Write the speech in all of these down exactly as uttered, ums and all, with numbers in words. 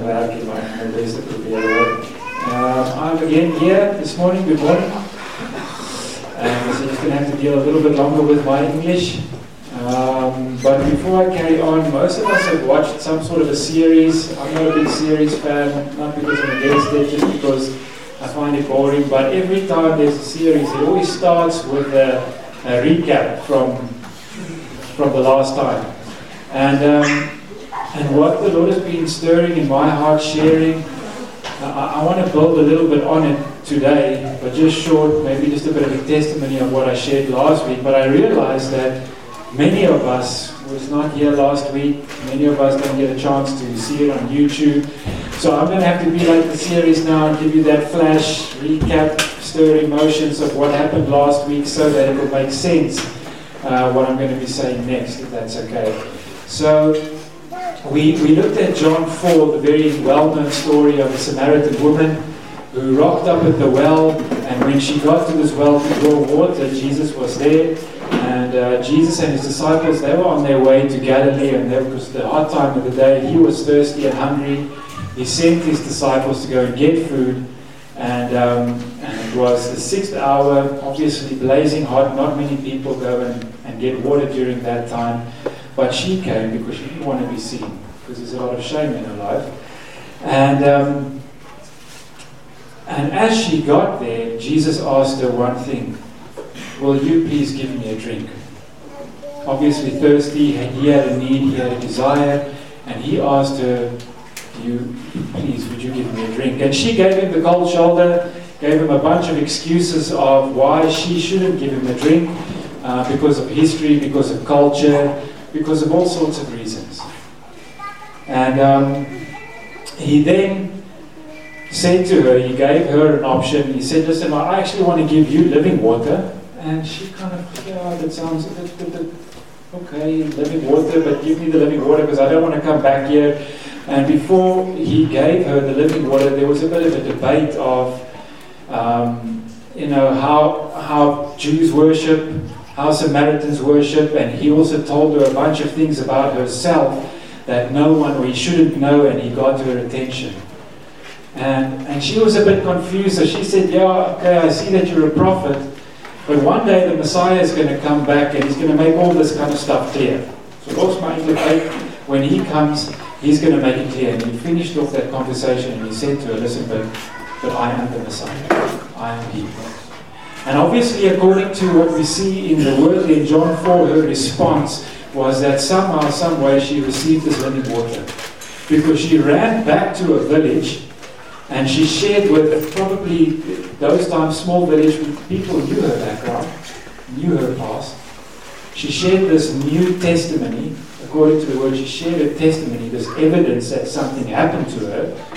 werk in my, my best te probeer hoor. Uh, I'm again here this morning, good morning. And so just going to have to deal a little bit longer with my English. Um, but before I carry on, most of us have watched some sort of a series. I'm not a big series fan, not because I'm against it, just because I find it boring. But every time there's a series, it always starts with a, a recap from, from the last time. And, um, and what the Lord has been stirring in my heart, sharing, I, I want to build a little bit on it today, but just short, maybe just a bit of a testimony of what I shared last week. But I realized that many of us was not here last week. Many of us don't get a chance to see it on YouTube. So I'm going to have to be like the series now and give you that flash recap, stir emotions of what happened last week so that it will make sense uh, what I'm going to be saying next, if that's okay. So we, we looked at John four, the very well-known story of a Samaritan woman who rocked up at the well, and when she got to this well to draw water, Jesus was there. And uh, Jesus and his disciples, they were on their way to Galilee, and it was the hot time of the day. He was thirsty and hungry. He sent his disciples to go and get food. And, um, and it was the sixth hour, obviously blazing hot. Not many people go and, and get water during that time. But she came because she didn't want to be seen, because there's a lot of shame in her life. And, um, and as she got there, Jesus asked her one thing. Will you please give me a drink? Obviously thirsty, he had a need, he had a desire, and he asked her, you, please, would you give me a drink? And she gave him the cold shoulder, gave him a bunch of excuses of why she shouldn't give him a drink, uh, because of history, because of culture, because of all sorts of reasons. And um, he then said to her, he gave her an option, he said, listen, I actually want to give you living water. And she kind of, yeah, that sounds a bit, bit, bit okay, living water, but give me the living water because I don't want to come back here. And before he gave her the living water, there was a bit of a debate of, um, you know, how, how Jews worship, how Samaritans worship, and he also told her a bunch of things about herself that no one, or he shouldn't know, and he got her attention. And, and she was a bit confused, so she said, yeah, okay, I see that you're a prophet, but one day the Messiah is going to come back and he's going to make all this kind of stuff clear. So also my implicate, when he comes, he's going to make it clear. And he finished off that conversation and he said to her, listen, but, but I am the Messiah. I am he. And obviously, according to what we see in the word in John four, her response was that somehow, some way she received this living water. Because she ran back to a village and she shared with probably those times small village people knew her background, knew her past. She shared this new testimony, according to the word, she shared her testimony, this evidence that something happened to her.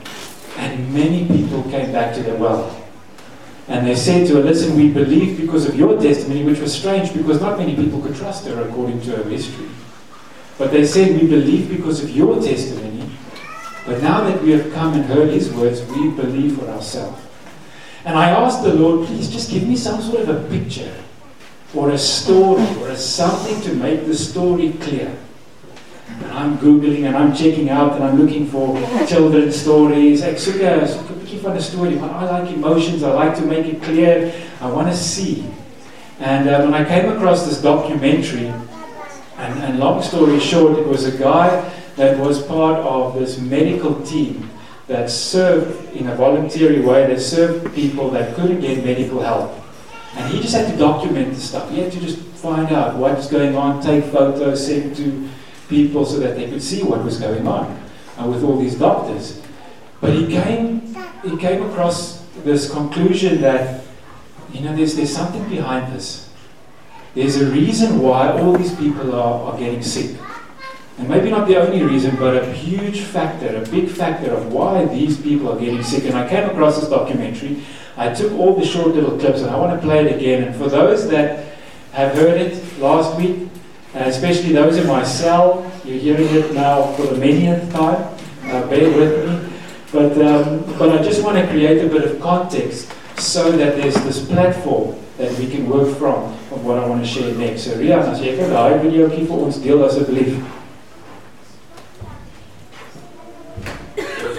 And many people came back to the well. And they said to her, listen, we believe because of your testimony, which was strange because not many people could trust her according to her history. But they said, we believe because of your testimony. But now that we have come and heard his words, we believe for ourselves. And I asked the Lord, please just give me some sort of a picture or a story or a something to make the story clear. And I'm Googling and I'm checking out and I'm looking for children's stories. Ek soek 'n bietjie van 'n storie, but I like emotions, I like to make it clear, I want to see. And um, when I came across this documentary, and, and long story short, it was a guy that was part of this medical team that served in a voluntary way, that served people that couldn't get medical help. And he just had to document the stuff. He had to just find out what's going on, take photos, send to people so that they could see what was going on uh, with all these doctors. But he came, he came across this conclusion that, you know, there's, there's something behind this. There's a reason why all these people are, are getting sick. And maybe not the only reason, but a huge factor, a big factor of why these people are getting sick. And I came across this documentary. I took all the short little clips and I want to play it again. And for those that have heard it last week, and especially those in my cell, you're hearing it now for the millionth time, uh, bear with me. But, um, but I just want to create a bit of context so that there's this platform that we can work from, of what I want to share next. So Rian, as jy kan daai video vir ons deel asseblief.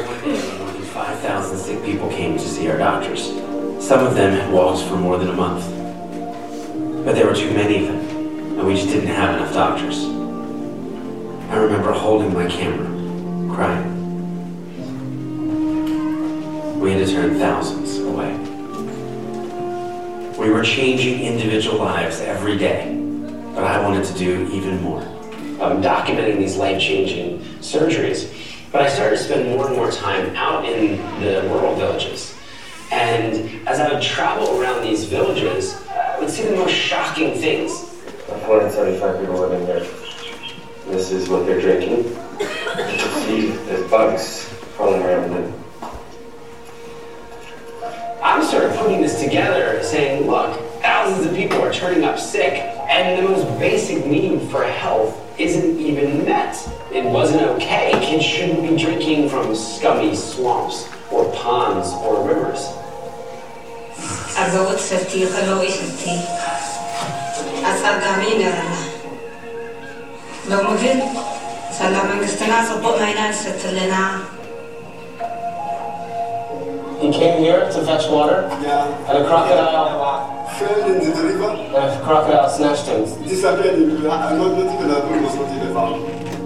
thousand sick people came to see our doctors. Some of them had walked for more than a month. But there were too many of them, and we just didn't have enough doctors. I remember holding my camera, crying. We had to turn thousands away. We were changing individual lives every day, but I wanted to do even more. I'm documenting these life-changing surgeries, but I started to spend more and more time out in the rural villages. And as I would travel around these villages, I would see the most shocking things. four hundred seventy-five people living here. This is what they're drinking. You can see there's bugs crawling around them. I started putting this together, saying, look, thousands of people are turning up sick, and the most basic need for health isn't even met. It wasn't okay. Kids shouldn't be drinking from scummy swamps, or ponds, or rivers. أزود ستي خلوي ستي أصدقامي نرنا لو ممكن سلام مستنا صبوا معنا ستلنا. He came here to fetch water, Yeah. and a crocodile, Fell in the river, and a crocodile snatched him. disappeared in the river, and not nothing that was not in the farm.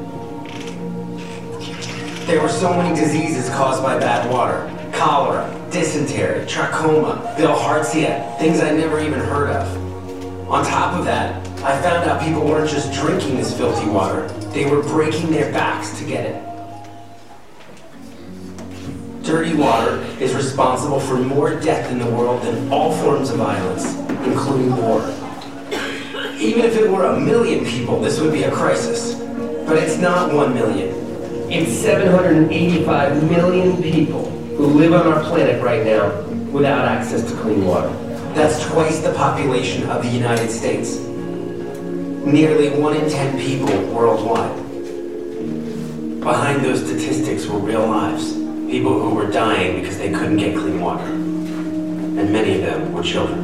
There were so many diseases caused by bad water. Cholera, dysentery, trachoma, bilharzia, things I never even heard of. On top of that, I found out people weren't just drinking this filthy water, they were breaking their backs to get it. Dirty water is responsible for more death in the world than all forms of violence, including war. Even if it were a million people, this would be a crisis. But it's not one million. It's seven hundred eighty-five million people who live on our planet right now without access to clean water. That's twice the population of the United States. Nearly one in ten people worldwide. Behind those statistics were real lives. People who were dying because they couldn't get clean water. And many of them were children.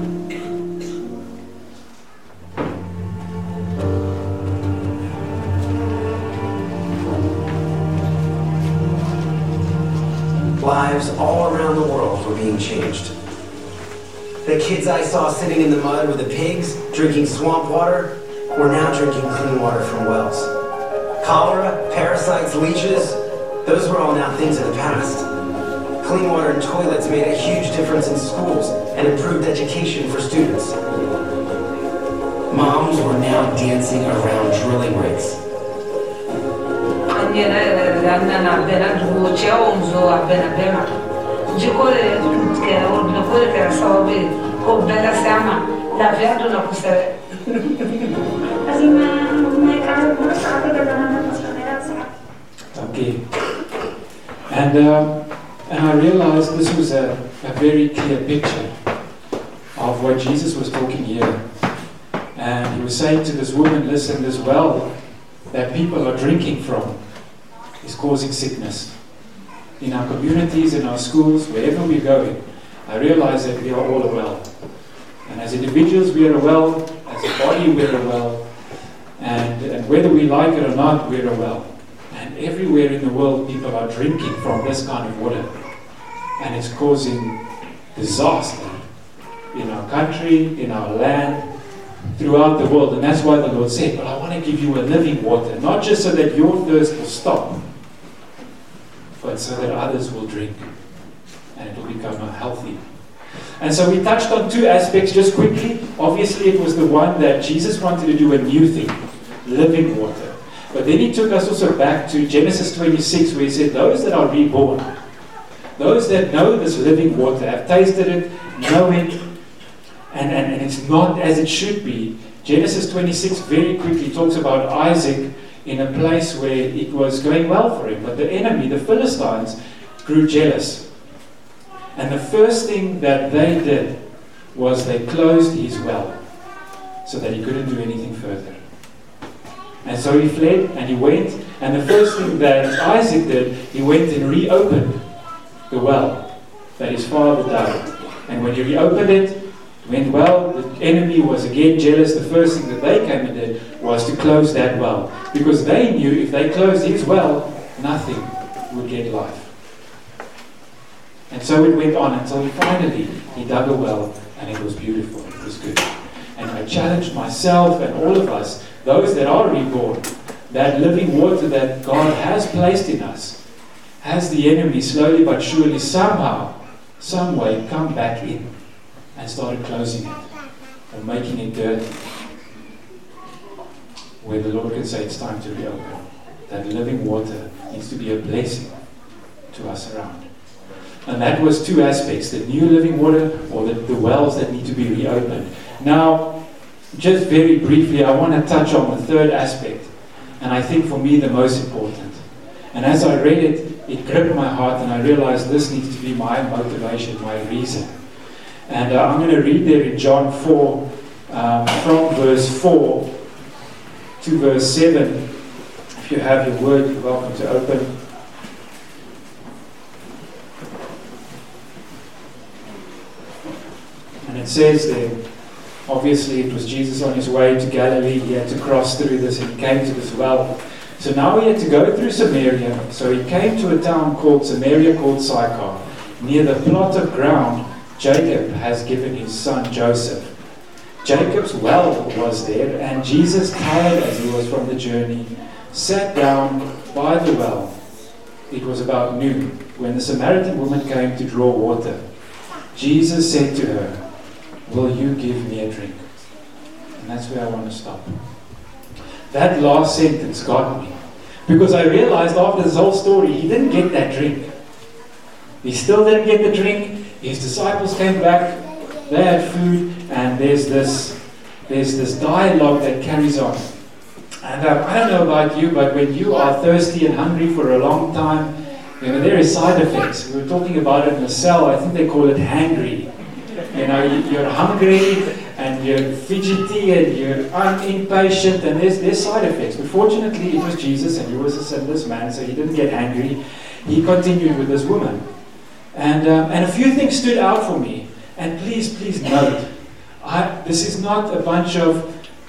Lives all around the world were being changed. The kids I saw sitting in the mud with the pigs, drinking swamp water, were now drinking clean water from wells. Cholera, parasites, leeches, those were all now things of the past. Clean water and toilets made a huge difference in schools and improved education for students. Moms were now dancing around drilling rigs. Okay. And, um, and I realized this was a, a very clear picture of what Jesus was talking here. And he was saying to this woman, listen, this well that people are drinking from is causing sickness. In our communities, in our schools, wherever we're going, I realize that we are all a well. And as individuals, we are a well. As a body, we're a well. And, and whether we like it or not, we're a well. And everywhere in the world, people are drinking from this kind of water. And it's causing disaster in our country, in our land, throughout the world. And that's why the Lord said, but I want to give you a living water, not just so that your thirst will stop, but so that others will drink and it will become healthy. And so we touched on two aspects just quickly. Obviously, it was the one that Jesus wanted to do a new thing, living water. But then he took us also back to Genesis twenty-six, where he said, those that are reborn, those that know this living water, have tasted it, know it, and, and, and it's not as it should be. Genesis twenty-six very quickly talks about Isaac in a place where it was going well for him. But the enemy, the Philistines, grew jealous. And the first thing that they did was they closed his well so that he couldn't do anything further. And so he fled and he went, and the first thing that Isaac did, he went and reopened the well that his father dug. And when he reopened it, it went well. The enemy was again jealous. The first thing that they came and did was to close that well, because they knew if they closed his well, nothing would get life. And so it went on until finally he dug a well, and it was beautiful, it was good. And I challenged myself and all of us, those that are reborn, that living water that God has placed in us, has the enemy slowly but surely somehow, some way come back in and started closing it or making it dirty. Where the Lord can say it's time to reopen. That living water needs to be a blessing to us around. And that was two aspects, the new living water or the, the wells that need to be reopened. Now, just very briefly, I want to touch on the third aspect, and I think for me the most important. And as I read it, it gripped my heart, and I realized this needs to be my motivation, my reason. And uh, I'm going to read there in John four, um, from verse four to verse seven. If you have your word, you're welcome to open. And it says there, obviously it was Jesus on his way to Galilee. He had to cross through this, and he came to this well. So now he had to go through Samaria. So he came to a town called Samaria called Sychar, near the plot of ground Jacob has given his son Joseph. Jacob's well was there, and Jesus, tired as he was from the journey, sat down by the well. It was about noon, when the Samaritan woman came to draw water. Jesus said to her, "Will you give me a drink?" And that's where I want to stop. That last sentence got me, because I realized after this whole story, he didn't get that drink. He still didn't get the drink. His disciples came back, they had food, and there's this, there's this dialogue that carries on. And um, I don't know about you, but when you are thirsty and hungry for a long time, you know, there is side effects. We were talking about it in the cell. I think they call it hangry. You know, you're hungry and you're fidgety and you're unimpatient, and there's, there's side effects. But fortunately, it was Jesus, and he was a sinless man, so he didn't get angry. He continued with this woman. And, um, and a few things stood out for me. And please, please note, I, this is not a bunch of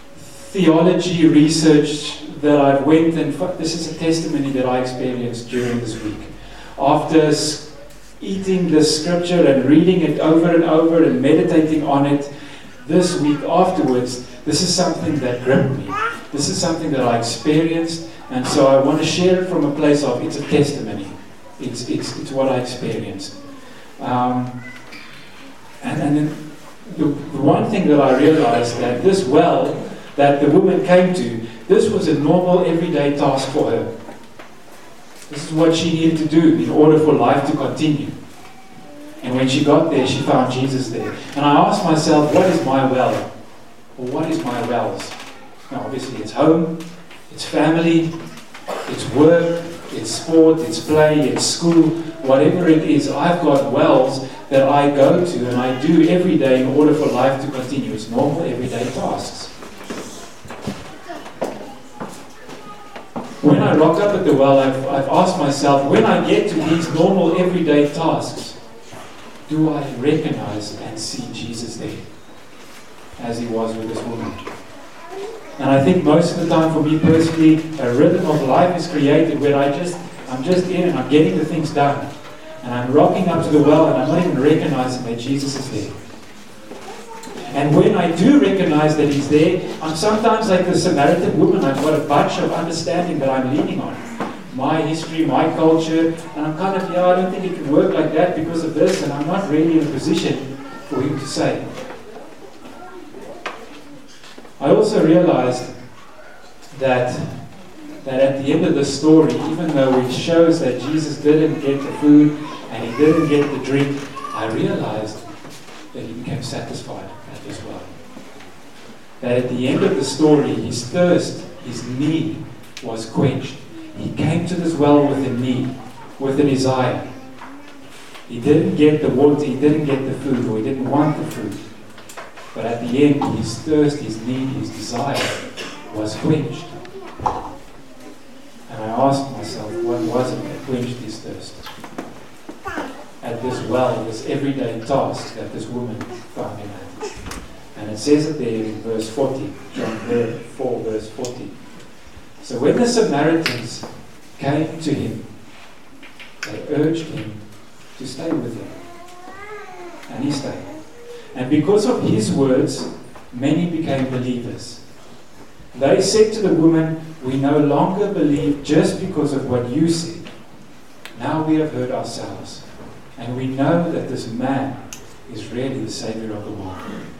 theology research that I've went and this is a testimony that I experienced during this week. After eating the scripture and reading it over and over and meditating on it, this week afterwards, this is something that gripped me. This is something that I experienced, and so I want to share it from a place of, it's a testimony. It's, it's, it's what I experienced. Um, and and then the, the one thing that I realized, that this well that the woman came to, this was a normal everyday task for her. This is what she needed to do in order for life to continue. And when she got there, she found Jesus there. And I asked myself, what is my well? Or what is my wells? Now obviously it's home, it's family, it's work, it's sport, it's play, it's school, whatever it is. I've got wells that I go to and I do every day in order for life to continue. It's normal everyday tasks. When I rock up at the well, I've, I've asked myself, when I get to these normal everyday tasks, do I recognize and see Jesus there, as he was with this woman? And I think most of the time for me personally, a rhythm of life is created where I just, I'm just in and I'm getting the things done. And I'm rocking up to the well and I'm not even recognizing that Jesus is there. And when I do recognize that he's there, I'm sometimes like the Samaritan woman. I've got a bunch of understanding that I'm leaning on. My history, my culture, and I'm kind of, yeah, I don't think it can work like that because of this, and I'm not really in a position for him to say. I also realized that, that at the end of the story, even though it shows that Jesus didn't get the food and he didn't get the drink, I realized that he became satisfied at this well. That at the end of the story, his thirst, his need was quenched. He came to this well with a need, with a desire. He didn't get the water, he didn't get the food, or he didn't want the food. But at the end, his thirst, his need, his desire was quenched. And I asked myself, what was it that quenched his thirst? At this well, this everyday task that this woman found him at. And it says it there in verse forty, John four, verse forty. So when the Samaritans came to him, they urged him to stay with him. And he stayed. And because of his words, many became believers. They said to the woman, "We no longer believe just because of what you said. Now we have heard ourselves, and we know that this man is really the Savior of the world."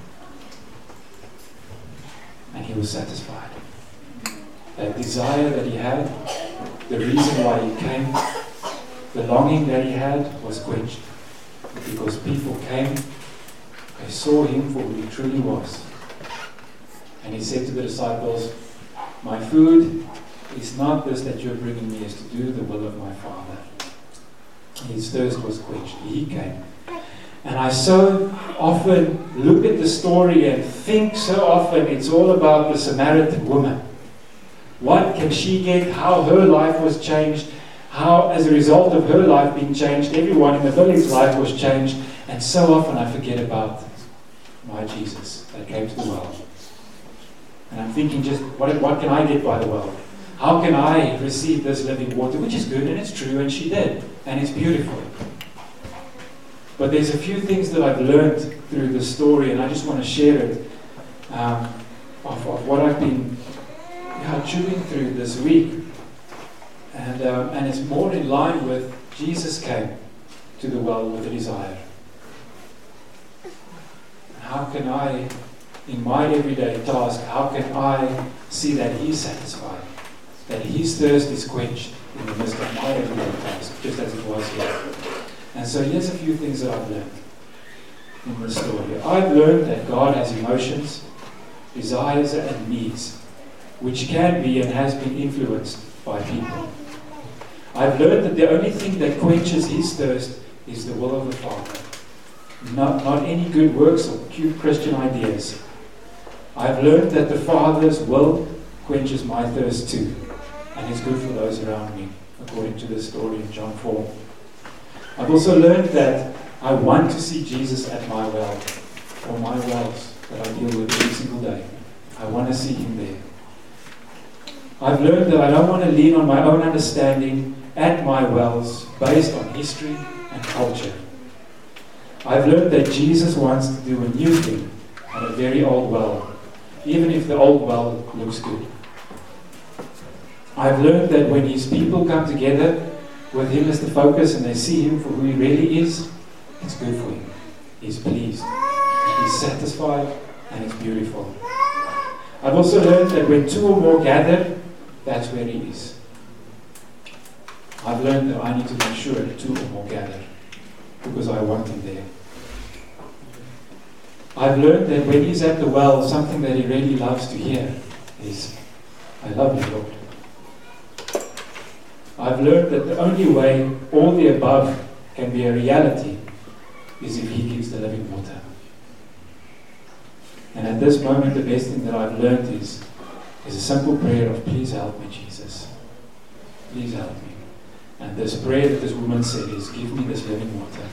And he was satisfied. That desire that he had, the reason why he came, the longing that he had was quenched. Because people came, they saw him for who he truly was. And he said to the disciples, "My food is not this that you're bringing me, is to do the will of my Father." His thirst was quenched. He came. And I so often look at the story and think so often it's all about the Samaritan woman. What can she get? How her life was changed. How, as a result of her life being changed, everyone in the village life was changed. And so often I forget about my Jesus that came to the well. And I'm thinking just, what, what can I get by the well? How can I receive this living water? Which is good and it's true, and she did. And it's beautiful. But there's a few things that I've learned through the story, and I just want to share it, um, of, of what I've been yeah, chewing through this week. And, um, and it's more in line with Jesus came to the well with a desire. How can I, in my everyday task, how can I see that he's satisfied? That his thirst is quenched in the midst of my everyday task, just as it was here. And so here's a few things that I've learned in this story. I've learned that God has emotions, desires, and needs, which can be and has been influenced by people. I've learned that the only thing that quenches his thirst is the will of the Father. Not, not any good works or cute Christian ideas. I've learned that the Father's will quenches my thirst too, and is good for those around me, according to the story in John four. I've also learned that I want to see Jesus at my well, or my wells that I deal with every single day. I want to see him there. I've learned that I don't want to lean on my own understanding at my wells based on history and culture. I've learned that Jesus wants to do a new thing at a very old well, even if the old well looks good. I've learned that when his people come together with him as the focus and they see him for who he really is, it's good for him. He's pleased, he's satisfied, and it's beautiful. I've also learned that when two or more gather, that's where he is. I've learned that I need to make sure that two or more gather, because I want him there. I've learned that when he's at the well, something that he really loves to hear is, "I love you, Lord." I've learned that the only way all the above can be a reality is if he gives the living water. And at this moment, the best thing that I've learned is, is a simple prayer of, "Please help me, Jesus. Please help me." And this prayer that this woman said is, "Give me this living water."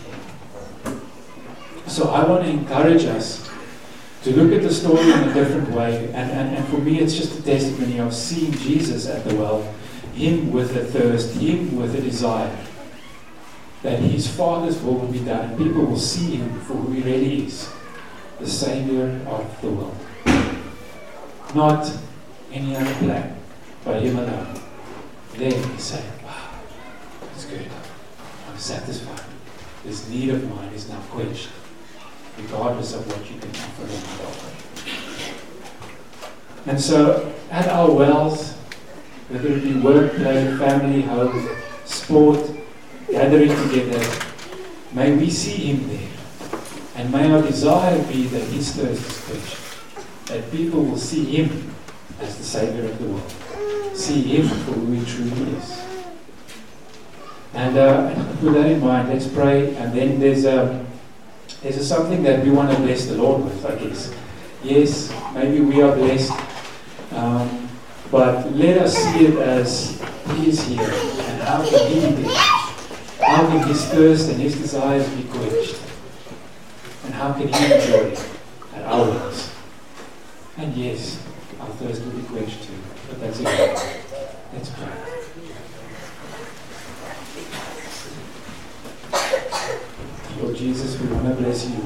So I want to encourage us to look at the story in a different way. And, and, and for me, it's just a testimony of seeing Jesus at the well, him with a thirst, him with a desire, that his Father's will will be done, and people will see him for who he really is, the Savior of the world. Not any other plan, but him alone. Then he said, "Wow, it's good. I'm satisfied. This need of mine is now quenched, regardless of what you can offer and offer." And so, at our wells, whether it be work, play, family, home, sport, gathering together, may we see him there. And may our desire be that his thirst is quenched. That people will see him as the Savior of the world. See him for who he truly is. And uh, with that in mind, let's pray. And then there's a, there's a something that we want to bless the Lord with, I guess. Yes, maybe we are blessed. Um, But let us see it as he is here, and how can he be there? How can his thirst and his desires be quenched? And how can he enjoy it at our wells? And yes, our thirst will be quenched too, but that's it. Let's pray. Lord Jesus, we want to bless you.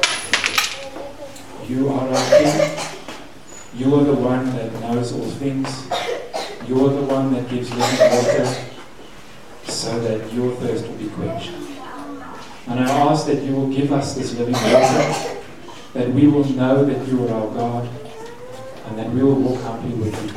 You are our King. You are the one that knows all things. You are the one that gives living water so that your thirst will be quenched. And I ask that you will give us this living water, that we will know that you are our God, and that we will walk humbly with you.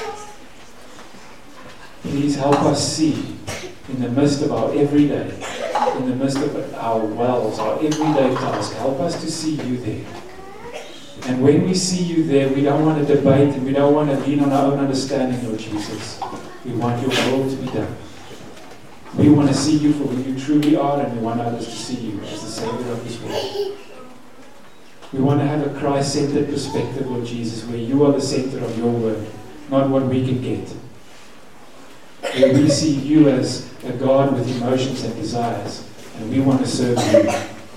Please help us see in the midst of our everyday, in the midst of our wells, our everyday task, help us to see you there. And when we see you there, we don't want to debate and we don't want to lean on our own understanding, Lord Jesus. We want your will to be done. We want to see you for who you truly are, and we want others to see you as the Savior of this world. We want to have a Christ-centered perspective, Lord Jesus, where you are the center of your word, not what we can get. Where we see you as a God with emotions and desires, and we want to serve you.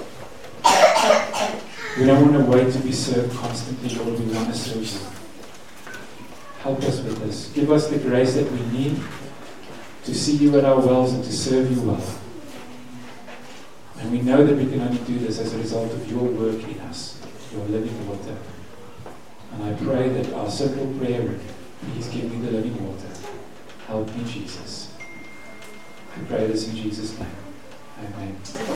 We don't want to wait to be served constantly, Lord. We want to serve you. Help us with this. Give us the grace that we need to see you at our wells and to serve you well. And we know that we can only do this as a result of your work in us, your living water. And I pray that our simple prayer would, please give me the living water. Help me, Jesus. I pray this in Jesus' name. Amen.